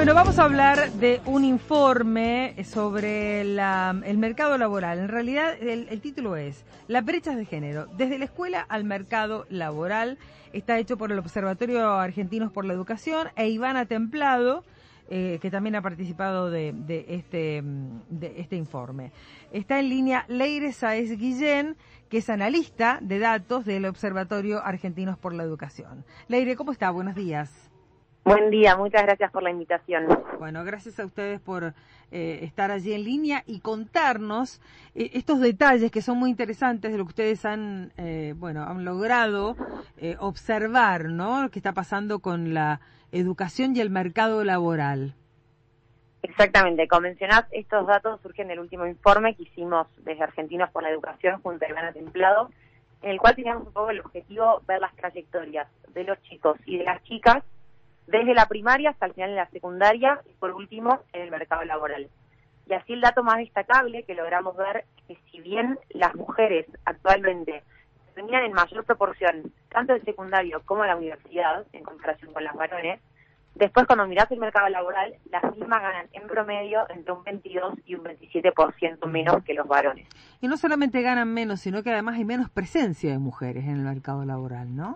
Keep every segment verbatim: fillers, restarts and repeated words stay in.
Bueno, vamos a hablar de un informe sobre la, el mercado laboral. En realidad, el, el título es Las brechas de género, desde la escuela al mercado laboral. Está hecho por el Observatorio Argentinos por la Educación e Ivana Templado, eh, que también ha participado de, de, este, de este informe. Está en línea Leire Sáez Guillén, que es analista de datos del Observatorio Argentinos por la Educación. Leire, ¿cómo está? Buenos días. Buen día, muchas gracias por la invitación. Bueno, gracias a ustedes por eh, estar allí en línea y contarnos eh, estos detalles que son muy interesantes de lo que ustedes han, eh, bueno, han logrado eh, observar, ¿no? Lo que está pasando con la educación y el mercado laboral. Exactamente, como mencionás, estos datos surgen del último informe que hicimos desde Argentinos por la Educación junto a Ivana Templado, en el cual teníamos un poco el objetivo ver las trayectorias de los chicos y de las chicas desde la primaria hasta el final de la secundaria y por último en el mercado laboral. Y así el dato más destacable que logramos ver es que si bien las mujeres actualmente terminan en mayor proporción tanto el secundario como la universidad en comparación con los varones, después cuando mirás el mercado laboral, las mismas ganan en promedio entre un veintidós y un veintisiete por ciento menos que los varones. Y no solamente ganan menos, sino que además hay menos presencia de mujeres en el mercado laboral, ¿no?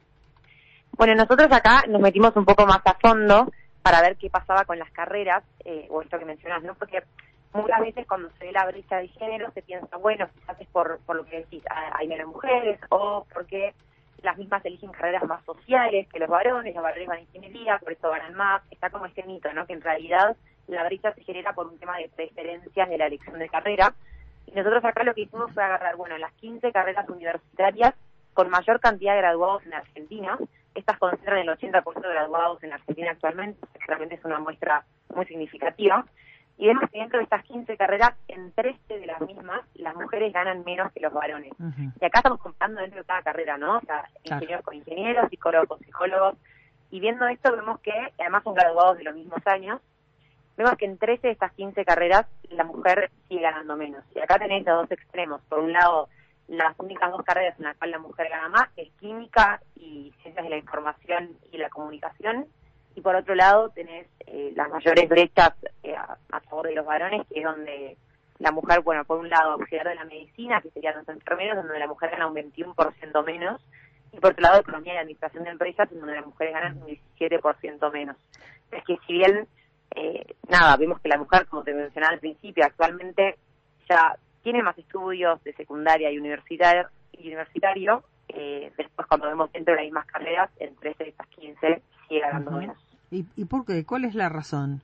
Bueno, nosotros acá nos metimos un poco más a fondo para ver qué pasaba con las carreras, eh, o esto que mencionas, ¿no? Porque muchas veces cuando se ve la brecha de género se piensa, bueno, quizás es por, por lo que decís, hay menos mujeres, o porque las mismas eligen carreras más sociales que los varones, los varones van a ingeniería, por eso ganan más. Está como este mito, ¿no? Que en realidad la brecha se genera por un tema de preferencias de la elección de carrera. Y nosotros acá lo que hicimos fue agarrar, bueno, las quince carreras universitarias con mayor cantidad de graduados en Argentina. Estas concentran el ochenta por ciento de graduados en Argentina actualmente, realmente es una muestra muy significativa. Y vemos que dentro de estas quince carreras, en trece de las mismas, las mujeres ganan menos que los varones. Uh-huh. Y acá estamos comparando dentro de cada carrera, ¿no? O sea, ingenieros claro. con ingenieros, psicólogos con psicólogos. Y viendo esto vemos que, además son graduados de los mismos años, vemos que en trece de estas quince carreras la mujer sigue ganando menos. Y acá tenéis los dos extremos. Por un lado, las únicas dos carreras en las cuales la mujer gana más es química y ciencias de la información y la comunicación, y por otro lado tenés eh, las mayores brechas eh, a, a favor de los varones, que es donde la mujer, bueno, por un lado auxiliar de la medicina, que serían los enfermeros, donde la mujer gana un veintiuno por ciento menos, y por otro lado economía y administración de empresas, donde las mujeres ganan un diecisiete por ciento menos. Es que si bien, eh, nada, vemos que la mujer, como te mencionaba al principio, actualmente ya tiene más estudios de secundaria y universitario, y universitario eh, después cuando vemos dentro de las mismas carreras, en trece de estas quince sigue ganando uh-huh. menos. ¿Y, ¿Y por qué? ¿Cuál es la razón?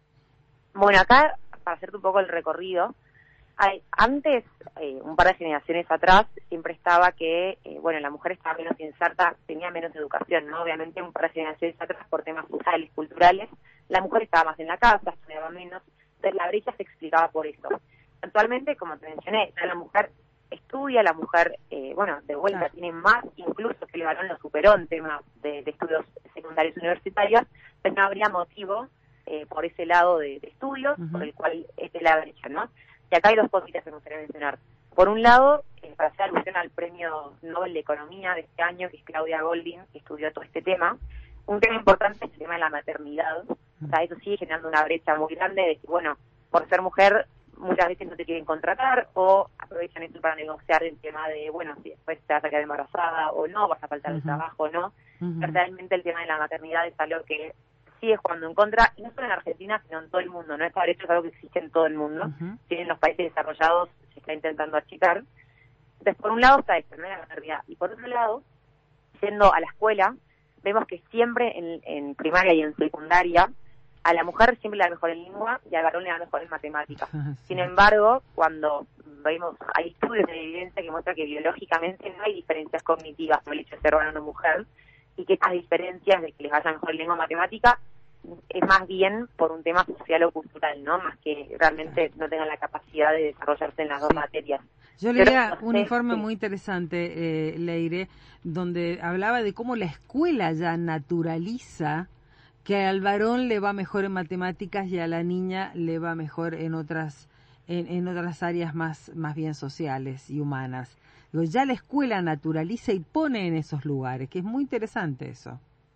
Bueno, acá, para hacerte un poco el recorrido, hay, antes, eh, un par de generaciones atrás, siempre estaba que, eh, bueno, la mujer estaba menos inserta, tenía menos educación, ¿no? Obviamente un par de generaciones atrás, por temas sociales, culturales, la mujer estaba más en la casa, estudiaba menos, entonces la brecha se explicaba por eso. Actualmente, como te mencioné, la mujer estudia, la mujer, eh, bueno, de vuelta claro. tiene más, incluso que el varón lo superó en temas de, de estudios secundarios universitarios, pero no habría motivo eh, por ese lado de, de estudios, uh-huh. por el cual es la brecha, ¿no? Y acá hay dos cositas que me gustaría mencionar. Por un lado, eh, para hacer alusión al premio Nobel de Economía de este año, que es Claudia Goldin, que estudió todo este tema, un tema importante es el tema de la maternidad. Uh-huh. O sea, eso sigue generando una brecha muy grande de que, bueno, por ser mujer, muchas veces no te quieren contratar o aprovechan esto para negociar el tema de, bueno, si después te vas a quedar embarazada o no, vas a faltar uh-huh. el trabajo o no. Uh-huh. Pero realmente el tema de la maternidad es algo que sigue jugando en contra, y no solo en Argentina, sino en todo el mundo, ¿no? Esta brecha es algo que existe en todo el mundo. Uh-huh. Si en los países desarrollados se está intentando achicar. Entonces, por un lado está esto, ¿no? La maternidad. Y por otro lado, yendo a la escuela, vemos que siempre en, en primaria y en secundaria, a la mujer siempre le da mejor en lengua y al varón le da mejor en matemáticas. Sí. Sin embargo, cuando vemos, hay estudios de evidencia que muestran que biológicamente no hay diferencias cognitivas por el hecho de ser varón o mujer, y que estas diferencias de que les vaya mejor en lengua o matemática es más bien por un tema social o cultural, ¿no? Más que realmente no tengan la capacidad de desarrollarse en las dos sí. materias. Yo leía un informe sí. muy interesante, eh, Leire, donde hablaba de cómo la escuela ya naturaliza que al varón le va mejor en matemáticas y a la niña le va mejor en otras en, en otras áreas más más bien sociales y humanas. Digo, ya la escuela naturaliza y pone en esos lugares, que es muy interesante eso.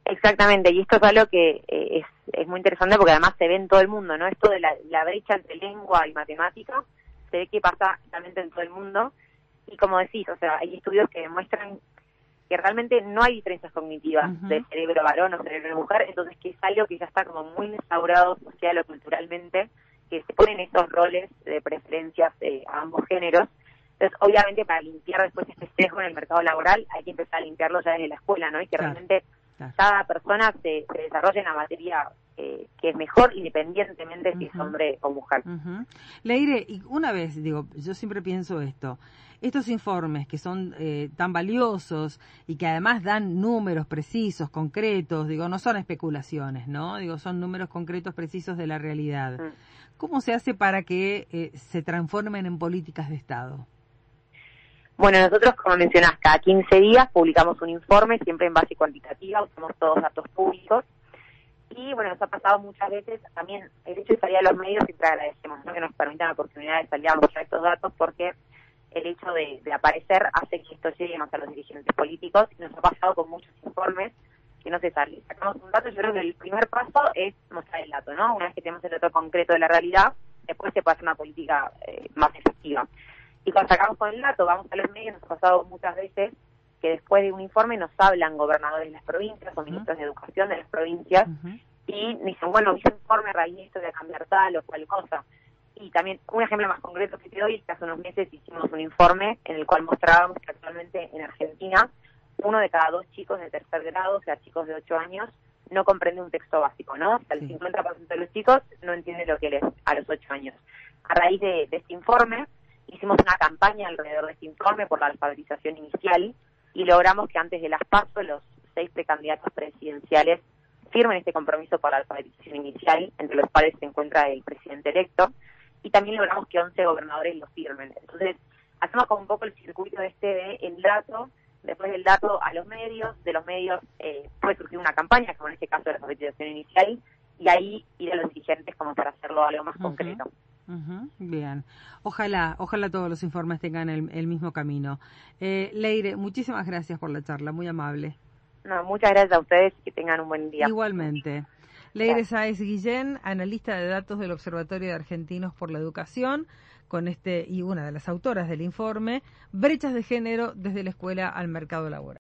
Exactamente, y esto es algo que eh, es, es muy interesante porque además se ve en todo el mundo, ¿no? Esto de la, la brecha entre lengua y matemática se ve que pasa realmente en todo el mundo, y como decís, o sea, hay estudios que demuestran que realmente no hay diferencias cognitivas uh-huh. de cerebro varón o cerebro mujer, entonces que es algo que ya está como muy instaurado social o culturalmente, que se ponen esos roles de preferencias eh, a ambos géneros. Entonces, obviamente, para limpiar después este sesgo en el mercado laboral, hay que empezar a limpiarlo ya desde la escuela, ¿no? Y que claro, realmente claro. cada persona se, se desarrolle en la materia eh, que es mejor, independientemente uh-huh. si es hombre o mujer. Uh-huh. Leire, y una vez, digo, yo siempre pienso esto, estos informes que son eh, tan valiosos y que además dan números precisos, concretos, digo, no son especulaciones, ¿no? Digo, son números concretos, precisos de la realidad. Uh-huh. ¿Cómo se hace para que eh, se transformen en políticas de Estado? Bueno, nosotros, como mencionás, cada quince días publicamos un informe, siempre en base cuantitativa, usamos todos datos públicos. Y bueno, nos ha pasado muchas veces, también el hecho de salir a los medios, siempre agradecemos, ¿no? Que nos permitan la oportunidad de salir a mostrar estos datos, porque el hecho de, de aparecer hace que esto llegue más a los dirigentes políticos. Y nos ha pasado con muchos informes que no se sale. Sacamos un dato, yo creo que el primer paso es mostrar el dato, ¿no? Una vez que tenemos el dato concreto de la realidad, después se puede hacer una política eh, más efectiva. Y cuando sacamos con el dato, vamos a los medios, nos ha pasado muchas veces que después de un informe nos hablan gobernadores de las provincias o ministros uh-huh. de educación de las provincias uh-huh. y dicen, bueno, hice un informe a raíz de esto de cambiar tal o cual cosa. Y también, un ejemplo más concreto que te doy es que hace unos meses hicimos un informe en el cual mostrábamos que actualmente en Argentina uno de cada dos chicos de tercer grado, o sea, chicos de ocho años, no comprende un texto básico, ¿no? O sea, el sí. cincuenta por ciento de los chicos no entiende lo que lees a los ocho años. A raíz de, de este informe, hicimos una campaña alrededor de este informe por la alfabetización inicial y logramos que antes de las PASO los seis precandidatos presidenciales firmen este compromiso por la alfabetización inicial, entre los cuales se encuentra el presidente electo, y también logramos que once gobernadores lo firmen. Entonces, hacemos como un poco el circuito este de el dato, después del dato a los medios, de los medios eh, puede surgir una campaña, como en este caso de la alfabetización inicial, y ahí ir a los dirigentes como para hacerlo algo más uh-huh. concreto. Uh-huh. Bien, ojalá, ojalá todos los informes tengan el, el mismo camino. Eh, Leire, muchísimas gracias por la charla, muy amable. No, muchas gracias a ustedes y que tengan un buen día. Igualmente. Leire Sáez Guillén, analista de datos del Observatorio de Argentinos por la Educación, con este y una de las autoras del informe, Brechas de Género desde la escuela al mercado laboral.